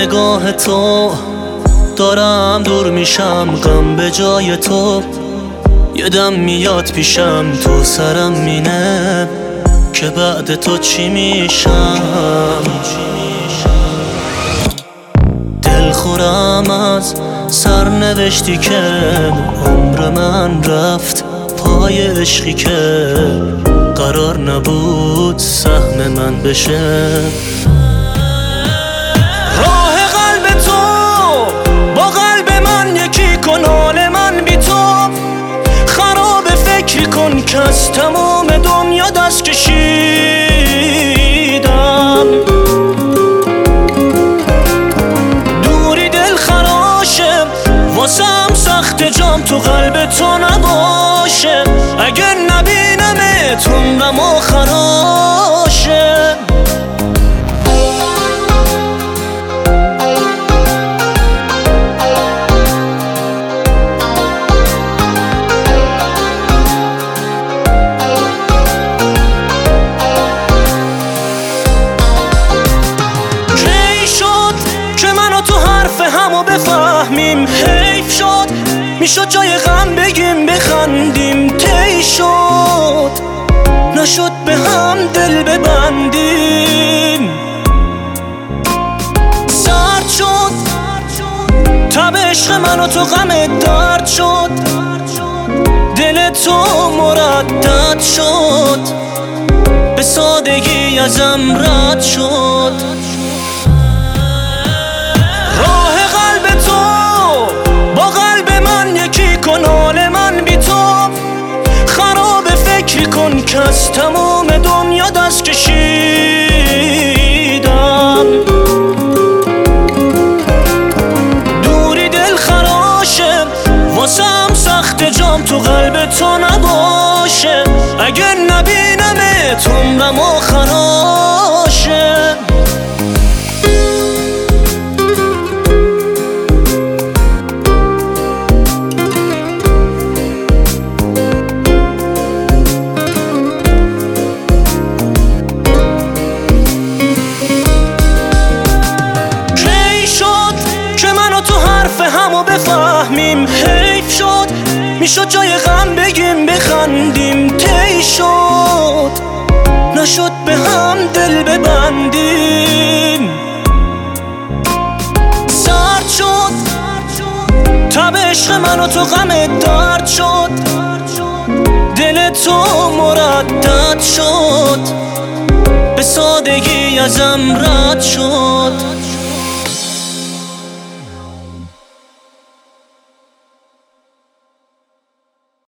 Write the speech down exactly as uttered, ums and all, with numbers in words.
نگاه تو دارم دور میشم، غم به جای تو یه دم میاد پیشم، تو سرم مینه که بعد تو چی میشم. دل خورم از سرنوشتی که عمر من رفت پای عشقی که قرار نبود سهم من بشه. راه قلب تو با قلب من یکی کن، حال من بی تو خراب، فکری کن که از تمام دنیا دست کشیدم. دوری دل خراشه واسم سخت، جام تو قلب تو نباشه، اگر نبینمت عمرم آخراشه. همو بفهمیم حیف شد، میشد جای غم بگیم بخندیم، طی شد نشد به هم دل ببندیم. سرد شد تب عشق من و تو غم درد شد، دل تو مردد شد به سادگی ازم رد شد. حال من بی تو خراب، فکری کن که از تمام دنیا دست کشیدم. دوری دل خراشه واسم سخت، جام تو قلب تو نباشه، اگر نبینمت عمرم آخراشه. همو بفهمیم حیف شد، میشد جای غم بگیم بخندیم، طی شد نشد به هم دل ببندیم. سرد شد تب عشق من و تو غم درد شد، دل تو مردد شد به سادگی ازم رد شد.